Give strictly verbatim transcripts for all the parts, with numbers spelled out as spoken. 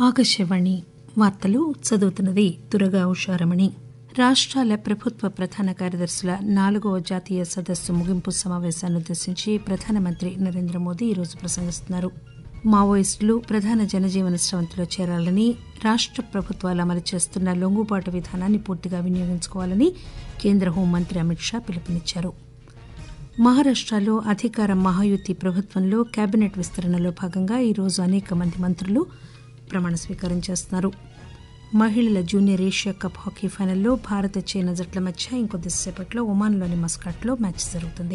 ఆకాశవాణి వార్తలు చదువుతున్నది దుర్గా ఉషారమణి. రాష్టాల ప్రభుత్వ ప్రధాన కార్యదర్శుల నాలుగవ జాతీయ సదస్సు ముగింపు సమావేశాన్నుద్దేశించి ప్రధానమంత్రి నరేంద్ర మోదీ ఈరోజు ప్రసంగిస్తున్నారు. మావోయిస్టులు ప్రధాన జనజీవన స్రవంతిలో చేరాలని, రాష్ట ప్రభుత్వాలు అమలు చేస్తున్న లొంగుబాటు విధానాన్ని పూర్తిగా వినియోగించుకోవాలని కేంద్ర హోంమంత్రి అమిత్ షా పిలుపునిచ్చారు. మహారాష్టలో అధికార మహాయుతి ప్రభుత్వంలో కేబినెట్ విస్తరణలో భాగంగా ఈరోజు అనేక మంది మంత్రులు ప్రమాణ స్వీకారం చేస్తున్నారు. మహిళల జూనియర్ ఏషియా కప్ హాకీ ఫైనల్లో భారత చైనా జట్ల మధ్య ఇంకొద్దిసేపట్లో ఒమాన్లోని మస్కాట్లో మ్యాచ్ జరుగుతుంది.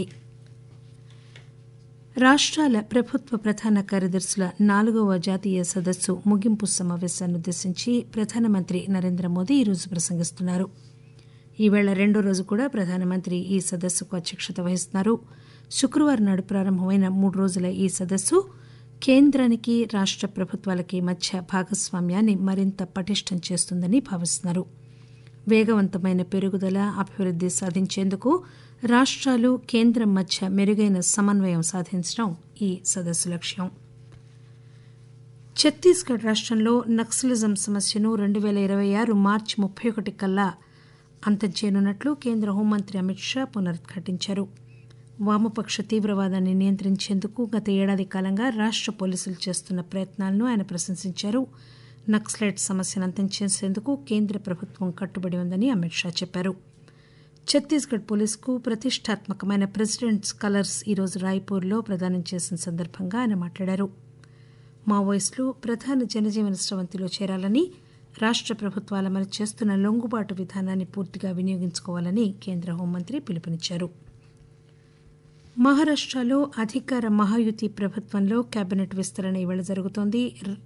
రాష్టాల ప్రభుత్వ ప్రధాన కార్యదర్శుల నాలుగవ జాతీయ సదస్సు ముగింపు సమావేశాన్నుద్దేశించి ప్రధానమంత్రి నరేంద్ర మోదీ ఈరోజు ప్రసంగిస్తున్నారు. ఈవేళ రెండో రోజు కూడా ప్రధానమంత్రి ఈ సదస్సుకు అధ్యక్షత వహిస్తున్నారు. శుక్రవారం నాడు ప్రారంభమైన మూడు రోజుల ఈ సదస్సు కేంద్రానికి రాష్ట ప్రభుత్వాలకి మధ్య భాగస్వామ్యాన్ని మరింత పటిష్టం చేస్తుందని భావిస్తున్నారు. వేగవంతమైన పెరుగుదల, అభివృద్ది సాధించేందుకు రాష్టాలు కేంద్రం మధ్య మెరుగైన సమన్వయం సాధించడం ఈ సదస్సు లక్ష్యం. ఛత్తీస్గఢ్ రాష్టంలో నక్సలిజం సమస్యను రెండు పేల ఇరవై ఆరు మార్చి ముప్పై ఒకటి కల్లా అంతం చేయనున్నట్లు కేంద్ర హోంమంత్రి అమిత్ షా పునరుద్ఘాటించారు. వామపక్ష తీవ్రవాదాన్ని నియంత్రించేందుకు గత ఏడాది కాలంగా రాష్ట పోలీసులు చేస్తున్న ప్రయత్నాలను ఆయన ప్రశంసించారు. నక్సలైట్ సమస్యను అంతం చేసేందుకు కేంద్ర ప్రభుత్వం కట్టుబడి ఉందని అమిత్ షా చెప్పారు. ఛత్తీస్గఢ్ పోలీసుకు ప్రతిష్టాత్మకమైన ప్రెసిడెంట్స్ కలర్స్ ఈరోజు రాయ్పూర్లో ప్రదానం చేసిన సందర్భంగా ఆయన మాట్లాడారు. మావోయిస్టులు ప్రధాన జనజీవన స్రవంతిలో చేరాలని, రాష్ట ప్రభుత్వాలు అమలు చేస్తున్న లొంగుబాటు విధానాన్ని పూర్తిగా వినియోగించుకోవాలని కేంద్ర హోంమంత్రి పిలుపునిచ్చారు. మహారాష్టలో అధికార మహాయుతి ప్రభుత్వంలో కేబినెట్ విస్తరణ ఈవేళ జరుగుతోంది.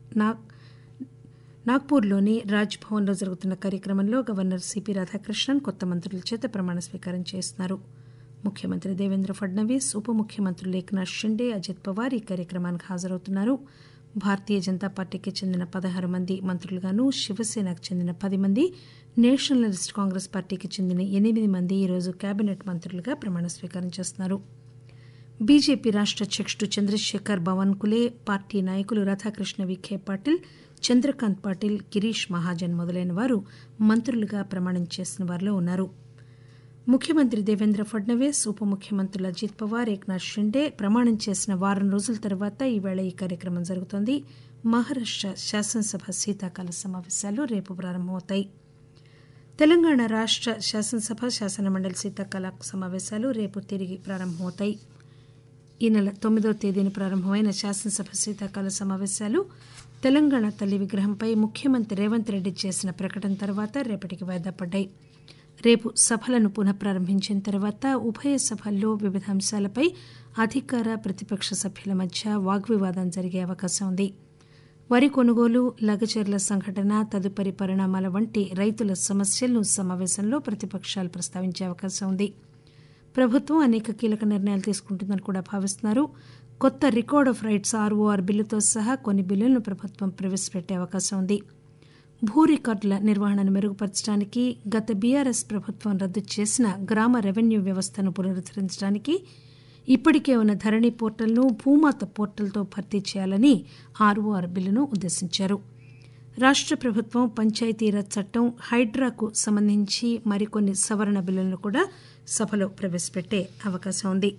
నాగ్పూర్లోని రాజ్ భవన్లో జరుగుతున్న కార్యక్రమంలో గవర్నర్ సిపి రాధాకృష్ణన్ కొత్త మంత్రుల చేత ప్రమాణ స్వీకారం చేస్తున్నారు. ముఖ్యమంత్రి దేవేంద్ర ఫడ్నవీస్, ఉప ముఖ్యమంత్రులు ఏక్నాథ్ షిండే, అజిత్ పవార్ ఈ కార్యక్రమానికి హాజరవుతున్నారు. భారతీయ జనతా పార్టీకి చెందిన పదహారు మంది మంత్రులుగాను, శివసేనకు చెందిన పది మంది, నేషనలిస్ట్ కాంగ్రెస్ పార్టీకి చెందిన ఎనిమిది మంది ఈరోజు కేబినెట్ మంత్రులుగా ప్రమాణ స్వీకారం చేస్తున్నారు. బీజేపీ రాష్ట అధ్యకుడు చంద్రశేఖర్ బవన్కులే, పార్టీ నాయకులు రాధాకృష్ణ విఖే పాటిల్, చంద్రకాంత్ పాటిల్, గిరీష్ మహాజన్ మొదలైన వారు మంత్రులుగా ప్రమాణం చేసిన వారిలో ఉన్నారు. ముఖ్యమంత్రి దేవేంద్ర ఫడ్నవీస్, ఉప ముఖ్యమంత్రులు అజిత్ పవార్, ఏక్నాథ్ షిండే ప్రమాణం చేసిన వారం రోజుల తర్వాత ఈవేళ ఈ కార్యక్రమం జరుగుతోంది. మహారాష్ట శాసనసభ శీతాకాల సమావేశాలు రేపు ప్రారంభమవుతాయి. తెలంగాణ రాష్ట శాసనసభ, శాసనమండలి శీతాకాల సమావేశాలు రేపు తిరిగి ప్రారంభమవుతాయి. ఈ నెల తొమ్మిదవ తేదీన ప్రారంభమైన శాసనసభ శీతాకాల సమావేశాలు తెలంగాణ తల్లి విగ్రహంపై ముఖ్యమంత్రి రేవంత్ రెడ్డి చేసిన ప్రకటన తర్వాత రేపటికి వాయిదా పడ్డాయి. రేపు సభలను పునః ప్రారంభించిన తర్వాత ఉభయ సభల్లో వివిధ అంశాలపై అధికార, ప్రతిపక్ష సభ్యుల మధ్య వాగ్వివాదం జరిగే అవకాశం ఉంది. వరి కొనుగోలు, లగచర్ల సంఘటన, తదుపరి పరిణామాల వంటి రైతుల సమస్యలను సమావేశంలో ప్రతిపక్షాలు ప్రస్తావించే అవకాశం ఉంది. ప్రభుత్వం అనేక కీలక నిర్ణయాలు తీసుకుంటుందని కూడా భావిస్తున్నారు. కొత్త రికార్డ్ ఆఫ్ రైట్స్ ఆర్ఓఆర్ బిల్లుతో సహా కొన్ని బిల్లులను ప్రభుత్వం ప్రవేశపెట్టే అవకాశం ఉంది. భూ రికార్డుల నిర్వహణను మెరుగుపరచడానికి గత బీఆర్ఎస్ ప్రభుత్వం రద్దు చేసిన గ్రామ రెవెన్యూ వ్యవస్థను పునరుద్దరించడానికి ఇప్పటికే ఉన్న ధరణి పోర్టల్ను భూమాత పోర్టల్తో భర్తీ చేయాలని ఆర్ఓఆర్ బిల్లును ఉద్దేశించారు. రాష్ట ప్రభుత్వం పంచాయతీరాజ్ చట్టం, హైడ్రాకు సంబంధించి మరికొన్ని సవరణ బిల్లులను కూడా సభలో ప్రవేశపెట్టే అవకాశం ఉంది.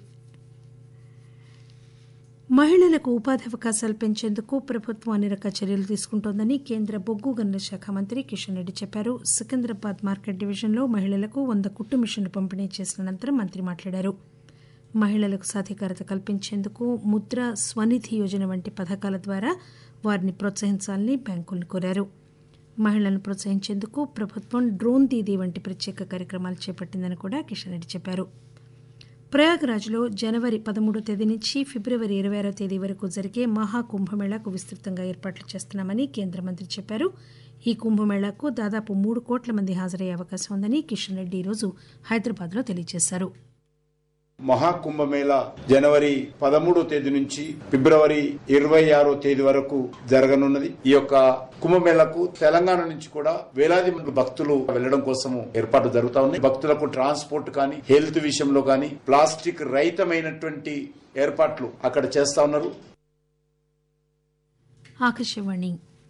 మహిళలకు ఉపాధి అవకాశాలు పెంచేందుకు ప్రభుత్వం అన్ని రకాల చర్యలు తీసుకుంటోందని కేంద్ర బొగ్గు గనుల శాఖ మంత్రి కిషన్ రెడ్డి చెప్పారు. సికింద్రాబాద్ మార్కెట్ డివిజన్లో మహిళలకు వంద కుట్టు మిషన్లు పంపిణీ చేసిన అనంతరం మంత్రి మాట్లాడారు. మహిళలకు సాధికారత కల్పించేందుకు ముద్ర, స్వనిధి యోజన వంటి పథకాల ద్వారా వారిని ప్రోత్సహించాలని బ్యాంకులను కోరారు. మహిళలను ప్రోత్సహించేందుకు ప్రభుత్వం డ్రోన్ దీదీ వంటి ప్రత్యేక కార్యక్రమాలు చేపట్టిందని కూడా కిషన్ రెడ్డి చెప్పారు. ప్రయాగ్రాజ్లో జనవరి పదమూడో తేదీ నుంచి ఫిబ్రవరి ఇరవై ఆరో తేదీ వరకు జరిగే మహాకుంభమేళాకు విస్తృతంగా ఏర్పాట్లు చేస్తున్నామని కేంద్ర మంత్రి చెప్పారు. ఈ కుంభమేళాకు దాదాపు మూడు కోట్ల మంది హాజరయ్యే అవకాశం ఉందని కిషన్ రెడ్డి ఈరోజు హైదరాబాద్లో తెలియజేశారు. మహాకుంభమేళా జనవరి పదమూడో తేదీ నుంచి ఫిబ్రవరి ఇరవై ఆరో తేదీ వరకు జరగనున్నది. ఈ యొక్క కుంభమేళాకు తెలంగాణ నుంచి కూడా వేలాది మంది భక్తులు వెళ్లడం కోసం ఏర్పాట్లు జరుగుతా ఉన్నాయి. భక్తులకు ట్రాన్స్పోర్ట్ కానీ, హెల్త్ విషయంలో కానీ ప్లాస్టిక్ రహితమైనటువంటి ఏర్పాట్లు అక్కడ చేస్తా ఉన్నారు. ఆకాశవాణి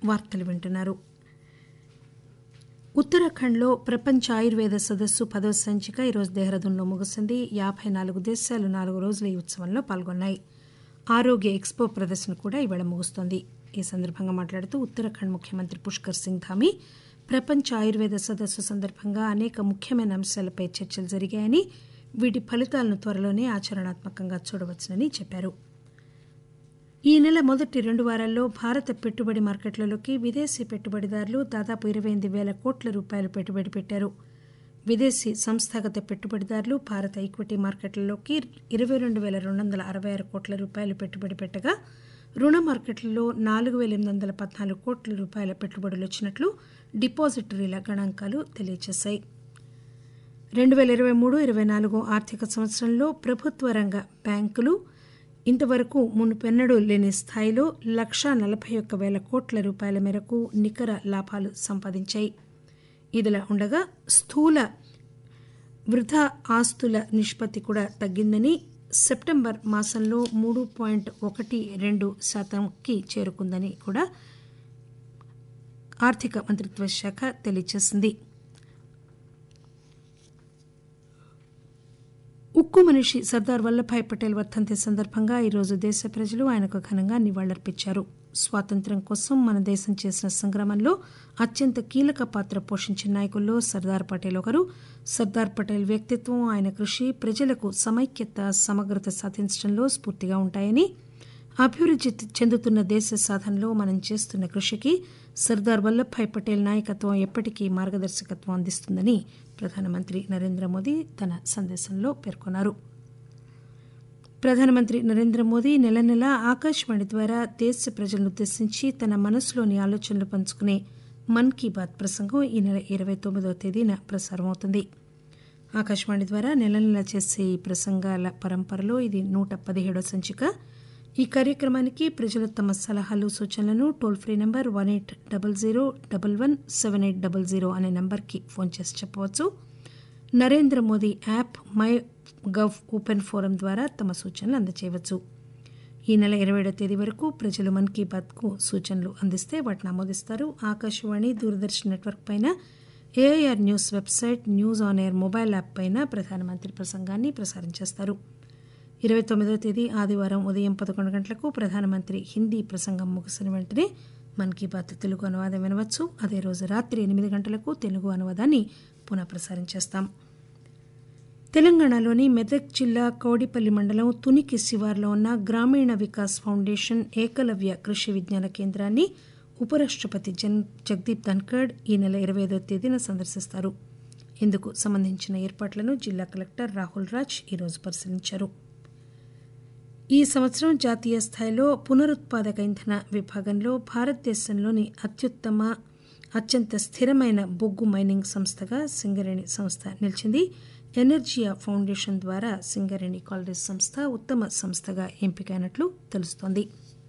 వార్తలు వింటున్నారు. ఉత్తరాఖండ్లో ప్రపంచ ఆయుర్వేద సదస్సు పదో సంచిక ఈరోజు దెహ్రాదూన్లో ముగిసింది. యాభై నాలుగు దేశాలు నాలుగు రోజుల ఈ ఉత్సవంలో పాల్గొన్నాయి. ఆరోగ్య ఎక్స్పో ప్రదర్శన కూడా ఈవేళ ముగుస్తోంది. ఈ సందర్భంగా మాట్లాడుతూ ఉత్తరాఖండ్ ముఖ్యమంత్రి పుష్కర్ సింగ్ ధామీ ప్రపంచ ఆయుర్వేద సదస్సు సందర్భంగా అనేక ముఖ్యమైన అంశాలపై చర్చలు జరిగాయని, వీటి ఫలితాలను త్వరలోనే ఆచరణాత్మకంగా చూడవచ్చునని చెప్పారు. ఈ నెల మొదటి రెండు వారాల్లో భారత పెట్టుబడి మార్కెట్లలోకి విదేశీ పెట్టుబడిదారులు దాదాపు ఇరవై ఎనిమిది వేల కోట్ల రూపాయలు పెట్టుబడి పెట్టారు. విదేశీ సంస్థాగత పెట్టుబడిదారులు భారత ఈక్విటీ మార్కెట్లలోకి ఇరవై రెండు వేల రెండు వందల అరవై ఆరు కోట్ల రూపాయలు పెట్టుబడి పెట్టగా, రుణ మార్కెట్లలో నాలుగు వేల ఎనిమిది వందల పద్నాలుగు కోట్ల రూపాయల పెట్టుబడులు వచ్చినట్లు డిపాజిటరీల గణాంకాలు తెలియజేశాయి. రెండు వేల ఇరవై మూడు ఇరవై నాలుగు ఆర్థిక సంవత్సరంలో ప్రభుత్వ రంగ బ్యాంకులు ఇంతవరకు మునుపెన్నడూ లేని స్థాయిలో లక్షా నలభై ఒక్క వేల కోట్ల రూపాయల మేరకు నికర లాభాలు సంపాదించాయి. ఇదిలా ఉండగా స్థూల వృధా ఆస్తుల నిష్పత్తి కూడా తగ్గిందని, సెప్టెంబర్ మాసంలో మూడు పాయింట్ ఒకటి రెండు శాతంకి చేరుకుందని కూడా ఆర్థిక మంత్రిత్వ శాఖ తెలియజేసింది. ఉక్కు మనిషి సర్దార్ వల్లభాయ్ పటేల్ వర్ధంతి సందర్భంగా ఈరోజు దేశ ప్రజలు ఆయనకు ఘనంగా నివాళులర్పించారు. స్వాతంత్ర్యం కోసం మన దేశం చేసిన సంగ్రామంలో అత్యంత కీలక పాత్ర పోషించిన నాయకుల్లో సర్దార్ పటేల్ ఒకరు. సర్దార్ పటేల్ వ్యక్తిత్వం, ఆయన కృషి ప్రజలకు సమైక్యత, సమగ్రత సాధించడంలో స్ఫూర్తిగా ఉంటాయని, అభివృద్ధి చెందుతున్న దేశ సాధనలో మనం చేస్తున్న కృషికి సర్దార్ వల్లభాయ్ పటేల్ నాయకత్వం ఎప్పటికీ మార్గదర్శకత్వం అందిస్తుందని ప్రధానమంత్రి నరేంద్ర మోదీ తన సందేశంలో పేర్కొన్నారు. ప్రధానమంత్రి నరేంద్ర మోదీ నెల నెలా ఆకాశవాణి ద్వారా దేశ ప్రజలను ఉద్దేశించి తన మనసులోని ఆలోచనలు పంచుకునే మన్ కీ బాత్ ప్రసంగం ఈ నెల ఇరవై తొమ్మిదవ తేదీన ప్రసారమవుతుంది. ఆకాశవాణి ద్వారా నెల నెలా చేసే ఈ ప్రసంగాల పరంపరలో ఇది నూట పదిహేడవ సంచిక. ఈ కార్యక్రమానికి ప్రజలు తమ సలహాలు, సూచనలను toll free number one eight double zero double one seven eight double zero అనే నంబర్కి ఫోన్ చేసి చెప్పవచ్చు. Narendra Modi app, MyGov open forum ద్వారా తమ సూచనలు అందజేయవచ్చు. ఈ నెల ఇరవై ఏడవ తేదీ వరకు ప్రజలు మన్ కీ బాత్కు సూచనలు అందిస్తే వాటిని ఆమోదిస్తారు. ఆకాశవాణి, దూరదర్శన్ నెట్వర్క్ పైన, AIR news website, news on air mobile app పైన ప్రధానమంత్రి ప్రసంగాన్ని ప్రసారం చేస్తారు. ఇరవై తొమ్మిదవ తేదీ ఆదివారం ఉదయం పదకొండు గంటలకు ప్రధానమంత్రి హిందీ ప్రసంగం ముగిసిన వెంటనే మన్ కీ బాత్ తెలుగు అనువాదం వినవచ్చు. అదే రోజు రాత్రి ఎనిమిది గంటలకు తెలుగు అనువాదాన్ని పునః ప్రసారం చేస్తాం. తెలంగాణలోని మెదక్ జిల్లా కౌడిపల్లి మండలం తునికి శివార్లో ఉన్న గ్రామీణ వికాస్ ఫౌండేషన్ ఏకలవ్య కృషి విజ్ఞాన కేంద్రాన్ని ఉపరాష్టపతి జన్ జగదీప్ ధన్కడ్ ఈ నెల ఇరవై ఐదవ తేదీన సందర్శిస్తారు. ఇందుకు సంబంధించిన ఏర్పాట్లను జిల్లా కలెక్టర్ రాహుల్ రాజ్ ఈరోజు పరిశీలించారు. ఈ సంవత్సరం జాతీయ స్థాయిలో పునరుత్పాదక ఇంధన విభాగంలో భారతదేశంలోని అత్యుత్తమ, అత్యంత స్థిరమైన బొగ్గు మైనింగ్ సంస్థగా సింగరేణి సంస్థ నిలిచింది. ఎనర్జియా ఫౌండేషన్ ద్వారా సింగరేణి కాలరీస్ సంస్థ ఉత్తమ సంస్థగా ఎంపికైనట్లు తెలుస్తోంది.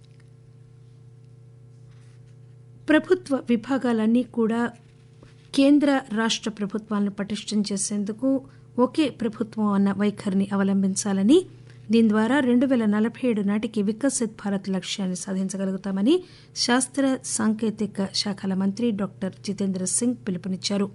ప్రభుత్వ విభాగాలన్నీ కూడా కేంద్ర, రాష్ట ప్రభుత్వాలను పటిష్టం చేసేందుకు ఒకే ప్రభుత్వం అన్న వైఖరిని అవలంబించాలని, దీని ద్వారా రెండు వేల నలభై ఏడు నాటికి వికసిత్ భారత్ లక్ష్యాన్ని సాధించగలుగుతామని శాస్త్ర సాంకేతిక శాఖల మంత్రి డాక్టర్ జితేంద్ర సింగ్ పిలుపునిచ్చారు.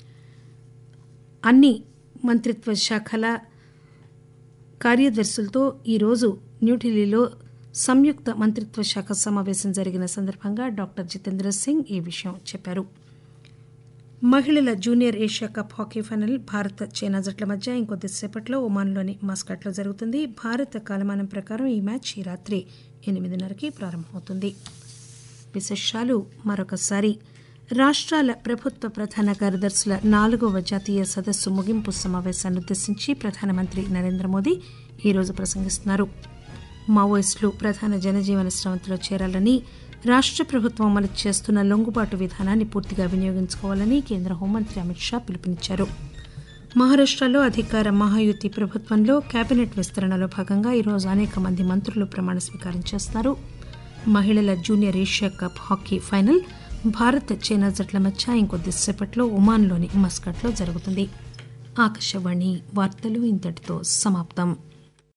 అన్ని మంత్రిత్వ శాఖల కార్యదర్శులతో ఈరోజు న్యూఢిల్లీలో సంయుక్త మంత్రిత్వ శాఖ సమావేశం జరిగిన సందర్భంగా డాక్టర్ జితేంద్ర సింగ్ ఈ విషయం చెప్పారు. మహిళల junior Asia cup hockey final Bharat, China జట్ల మధ్య ఇంకొద్దిసేపట్లో ఒమాన్లోని మస్కట్లో జరుగుతుంది. భారత కాలమానం ప్రకారం ఈ మ్యాచ్ ఈ రాత్రి ఎనిమిదిన్నరకి ప్రారంభమవుతుంది. విశేషాలు మరొకసారి. రాష్ట్రాల ప్రభుత్వ ప్రధాన కార్యదర్శుల నాలుగవ జాతీయ సదస్సు ముగింపు సమావేశాన్ని ఉద్దేశించి ప్రధానమంత్రి నరేంద్ర మోదీ ఈరోజు ప్రసంగిస్తున్నారు. మావోయిస్టులు ప్రధాన జనజీవన స్రవంతిలో చేరాలని, రాష్ట ప్రభుత్వం అమలు చేస్తున్న లొంగుబాటు విధానాన్ని పూర్తిగా వినియోగించుకోవాలని కేంద్ర హోంమంత్రి అమిత్ షా పిలుపునిచ్చారు. మహారాష్టలో అధికార మహాయుతి ప్రభుత్వంలో కేబినెట్ విస్తరణలో భాగంగా ఈరోజు అనేక మంది మంత్రులు ప్రమాణ స్వీకారం చేస్తున్నారు. మహిళల junior Asia cup hockey final Bharat, China జట్ల మధ్య ఇంకొద్దిసేపట్లో ఒమాన్లోని మస్కట్లో జరుగుతుంది. ఆకాశవాణి వార్తలు ఇంతటితో సమాప్తం.